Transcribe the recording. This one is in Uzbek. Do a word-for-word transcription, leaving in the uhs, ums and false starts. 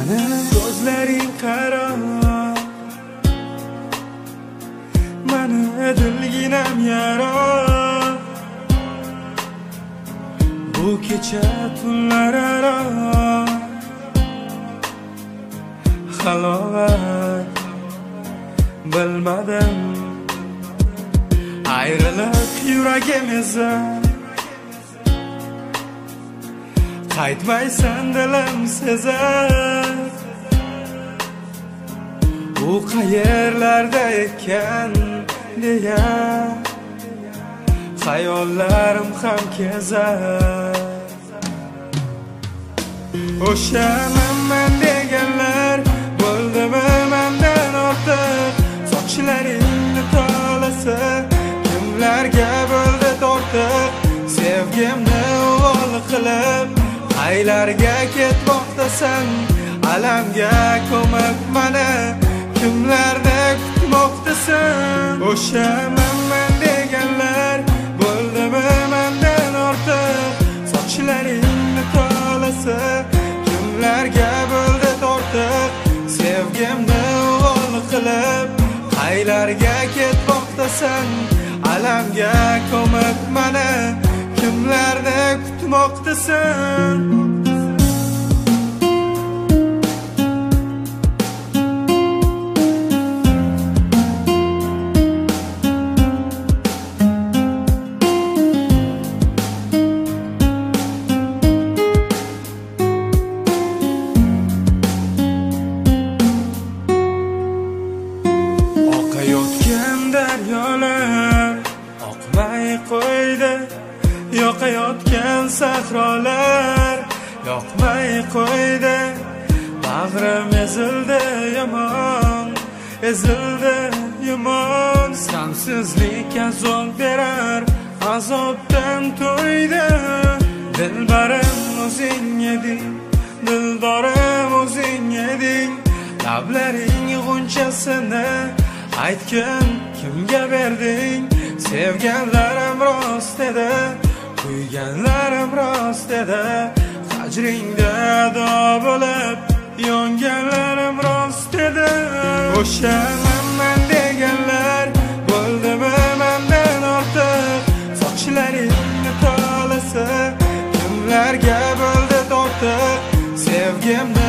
Mani ko'zlaring qaro, mani dilginam yaro. Bu kecha tunlar aro halovat bilmadim. Ayrılık yuragimizda qaytmaysan dilim sezar. U qayerlarda ekan deya hayollarim ham kezar. O'sha men deganlar bo'ldimi mendan ortiq. Sochlaringni tolasa kimlarga bo'ldi tortiq. Sevgimni uvol qilib qaylarga ketmoqdasan. Alamga ko'mak mana kimlarni kutmoqdasan. O'sha men deganlar bo'ldimi mendan ortiq. Sochlaringni tolasa kimlarga bo'ldi tortiq. Sevgimni uvol qilib qaylarga ketmoqdasan. Alamga ko'mak mana kimlarni kutmoqdasan. Oqayotgan daryolar oqmay qo'ydi. Yoqayotgan sahrolar yoqmay qo'ydi. Bag'rim ezildi yomon, ezildi yomon. Sansizlik azob berar, azobdan to'ydi. Dilbarim o'zing eding, dildorim o'zing eding. Lablaring g'unchasini aytgin kimga berding. Sevganlarim rost edi, kuyganlarim rost edi. Hajringda ado bo'lib yonganlarim rost edi. O'sha men deganlar bo'ldimi mendan ortiq. Sochlaringni tolasa kimlarga bo'ldi tortiq. Sevgimni